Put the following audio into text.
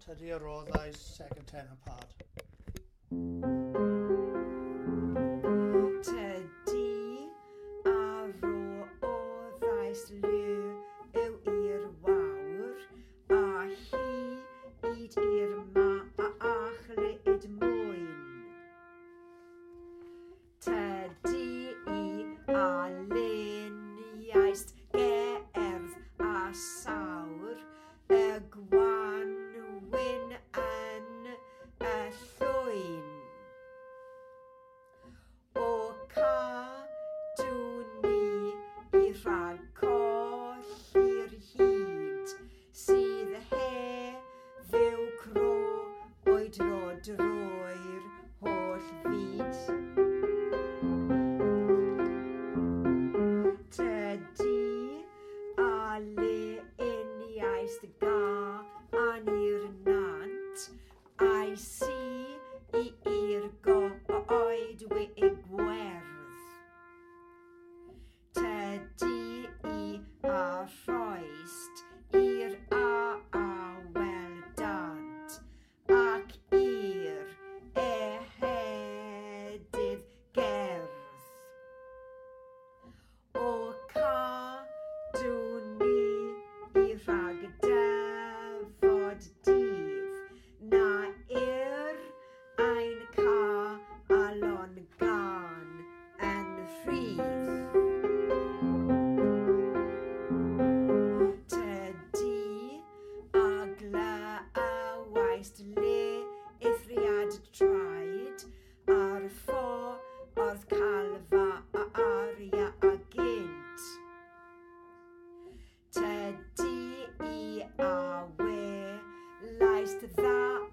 Tydi a roddais second tenor part. Tydi a roddais liw yw i'r wawr, a hyd i'r mach lyd mwyn. Tydi a luniaist gerdd a sawr, y gwanwyn yn y llwyn. O cadw ni I rhag colli'r hyd, sydd heddiw cro oedro drwy'r holl fyd. Tydi a luniaist gan i'r nant, a'i si i'r goedwi gwerth. Tydi a rhoist i'r aweldant, ac i'r ehedydd gerdd. O cadw ni I rhag dyfod dydd, na i'r ein calon gan yn rhydd. Tydi a glywaist le eithriad traed ar ffordd calfa aria a gynt. Tydi a welaist dda